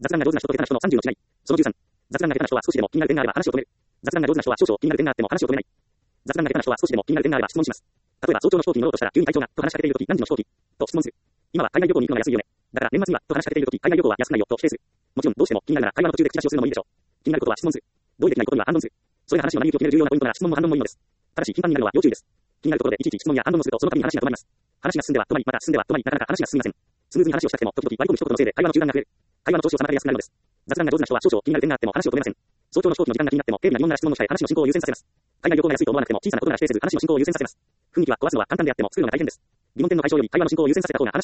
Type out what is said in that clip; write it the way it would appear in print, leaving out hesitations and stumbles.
雑談が上手な人と下手な人の30の違い。その13。雑談が下手な人は少しでも気になる点があれば話を止める。雑談が上手な人は少々気になる点があっても話を止めない。雑談が下手な人は少しでも気になる点があれば質問します。例えば早朝の飛行機に乗ろうとしたら急に隊長がと話しかけているとき何時の飛行機と質問する。今は海外旅行に行くのが安いよね。だから年末にはと話しかけているとき海外旅行は安くないよと否定する。もちろんどうしても気になるなら会話の途中で口出しをするのもいいでしょう。気になることは質問する。同意できないことには反論する。それが話の成り行きを決める重要なポイントなら質問も反論もいいのです。ただし頻繁になるのは要注意です。気になるところでいちいち質問や反論をするとその度に話が止まります。話が進んでは止まり、また進んでは止まり、なかなか話が進みません。スムーズに話をしたくても時々割り込む一言のせいで会話の中断が増える。会話の調子を妨げやすくなるのです。雑談が上手な人は少々気になる点があっても話を止めません。早朝の飛行機の時間が気になっても軽微な疑問な質問をしたい話の進行を優先させます。海外旅行が安いと思わなくても小さなことなら否定せず話の進行を優先させます。雰囲気は壊すのは簡単であっても作るのが大変です。疑問点の解消より会話の進行を優先させた方が話の進行はスムーズになります。テンポとリズムが生まれ雑談の調子が良くなるまで雑談の上手な人は少々気になる点があっても小さなことなら気にせず話の進行を優先させる。